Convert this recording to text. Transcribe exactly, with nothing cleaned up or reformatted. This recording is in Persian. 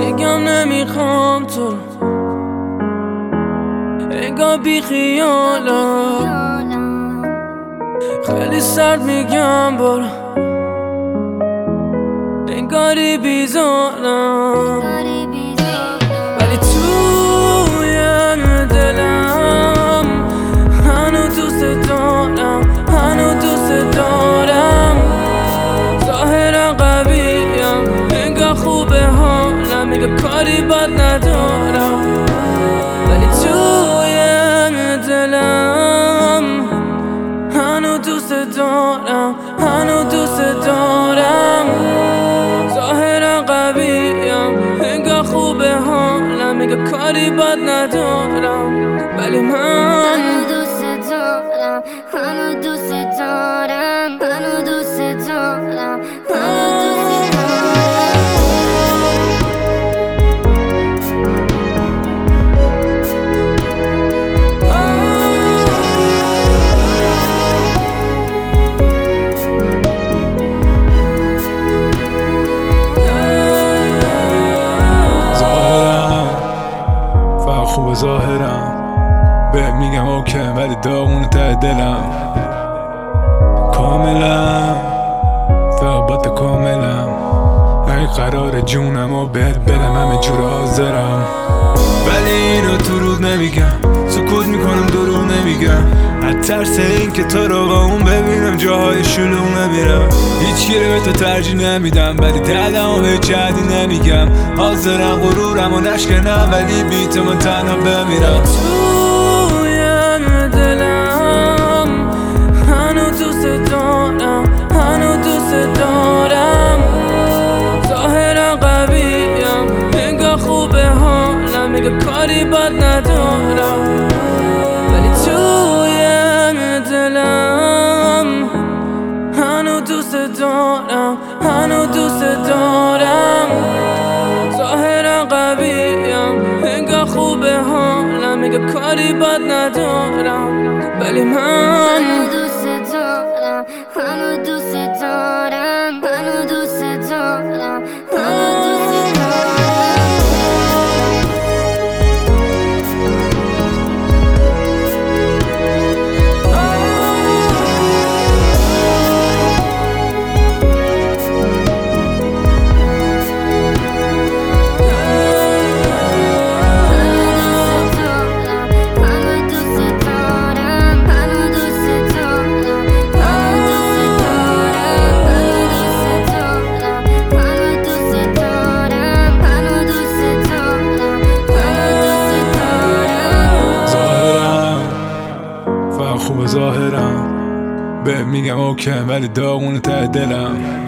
بگم نمیخوام تو، انگار بی خیالم، خیلی سرد میگم برو، انگاری بیزارم، ولی توی دلم هنو دوست دارم، هنو دوست دارم. ظاهرا قویم، انگار خوبه حالم، میگه کاری بد ندارم، ولی توی دلم هنو دوست دارم، هنو دوست دارم. ظاهرا قویم، انگار خوبه حالم، میگه کاری بد ندارم، ولی من هنو دوست دارم، هنو دوست دارم، هنو دوست دارم، هنو دوست خوب ظاهرم به میگم اوکی، ولی داغون ته دلم کاملم، فقط با تو کاملم. ای قرار جونم و بهت بدم، همه جور حاضرم، ولی اینو تو رود نمیگم، سکوت میکنم دروغ نمیگم، از ترس این که تو رو با اون ببینم جاهای شلوغ نمیرم. هیچ گیره به تو ترجیح نمیدم، ولی دردم و به جدی نمیگم. حاضرم غرورم و نشکنم، ولی بی تو من تنها بمیرم. توی دلم هنو دوست دارم، هنو دوست دارم. ظاهرا قویم، انگار خوبه حالم، میگه کاری بد ندارم، ولی توی دلم هنو دوست دارم، هنو دوست دارم. ظاهرا قویم، انگار خوبه حالم، میگه کاری بد ندارم، ولی من هنو دوست دارم، هنو دوست دارم، هنو دوست دارم، هنو دوست خوب ظاهرم به میگم اوکی، ولی داغون ته دلم